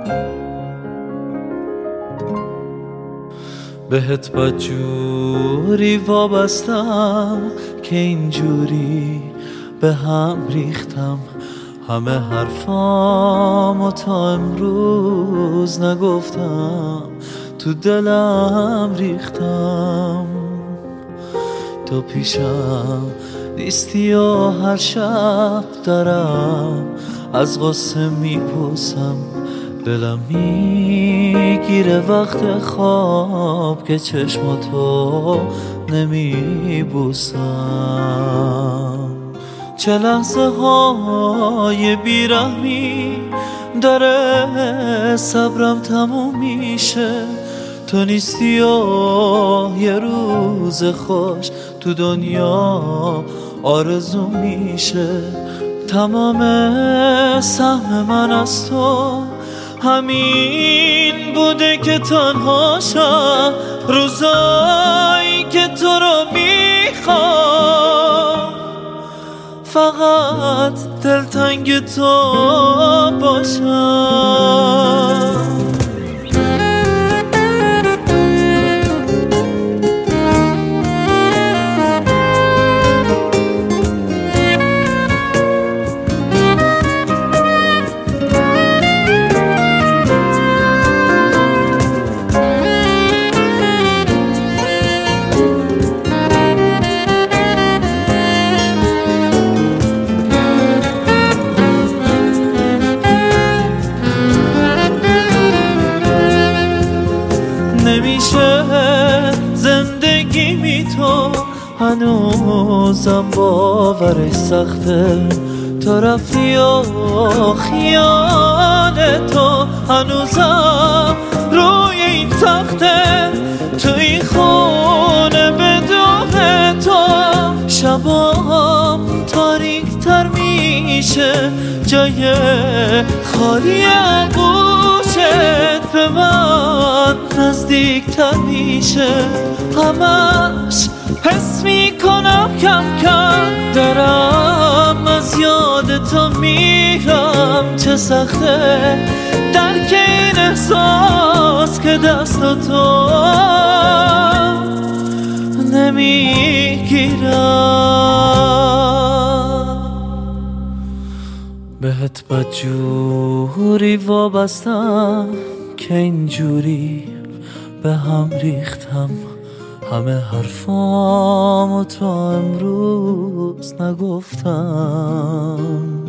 بهت بدجوری وابستم که اینجوری به هم ریختم. همه حرفامو تا امروز نگفتم، تو دلم ریختم. تو پیشم نیستی و هر شب دارم از غصه میپوسم. دلم میگیره وقت خواب که چشماتو نمیبوسم. چه لحظه های بیرحمی داره صبرم تموم میشه. تو نیستی و یه روز خوش تو دنیا آرزو میشه. تمام سهم من از تو همین بوده که تنها شم روزایی که تو رو میخوام. فقط دلتنگ تو باشم. نمیشه زندگی می تو هنوزم باورش سخته. تو رفتی و خیال تو هنوزم روی این تخته. تو این خونه بدون تو شبام تاریک تر میشه. جای خالی گوشت به من نزدیک تر میشه. همش حس میکنم کم کم دارم از یاد تو میرم. چه سخته درک این احساس که دست تو نمیگیرم. بهت بدجوری وابستم که اینجوری به هم ریختم. همه حرفامو تا امروز نگفتم.